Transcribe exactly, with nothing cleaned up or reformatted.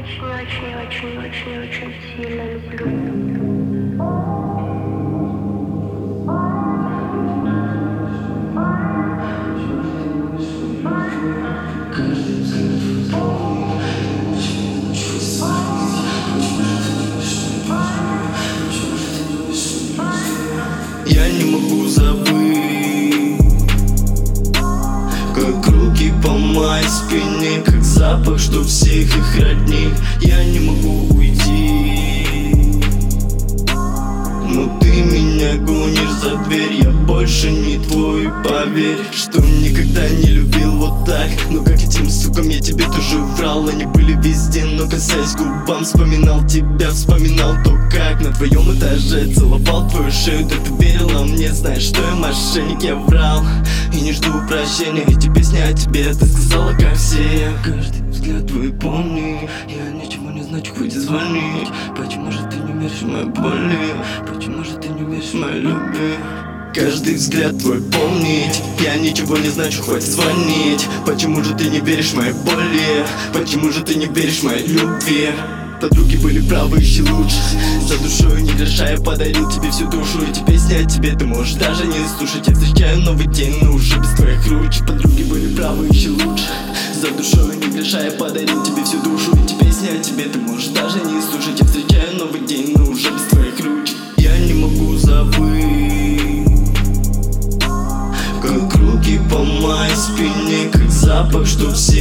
очень-очень-очень-очень-очень сильно люблю. Я не могу забыть, как руки по моей спине, как запах, что всех их роднит. Я не могу уйти, но ты меня гонишь за дверь. Я больше не твой, поверь, что никогда не любил вот так. Но как этим сукам я тебе тоже врал. Они были везде, но касаясь губам, вспоминал тебя, вспоминал то, как на твоем этаже целовал твою шею. Да ты верила мне, знаешь, что я мошенник, я врал и не жду прощения. Эти песни о тебе ты сказала, как все. Каждый взгляд твой помни, я ничего не значу, хоть и звонить. Почему же ты не веришь в моей боли? Почему же ты не веришь в моей любви? Каждый взгляд твой помнить, я ничего не значу, хоть звонить. Почему же ты не веришь в моей боли? Почему же ты не веришь в моей любви? Подруги были правы, ищи лучше. За душой не гроша я подарил тебе всю душу. Эти песни о тебе ты можешь даже не слушать. Я встречаю новый день, но уже без твоих ручек. Подруги были правы, ищи лучше. За душой не гроша я подарил тебе всю душу. Эти песни о тебе ты можешь даже не слушать. Я встречаю новый день, но уже без твоих ручек. Я не могу забыть, как руки по моей спине, как запах, что все